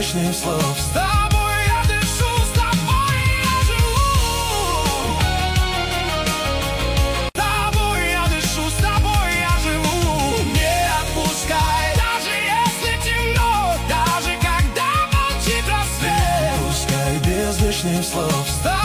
лишних слов. С тобой я дышу, с тобой я живу. С тобой я дышу, с тобой я живу. Не отпускай, даже если темно, даже когда молчит рассвет. Не отпускай без лишних слов.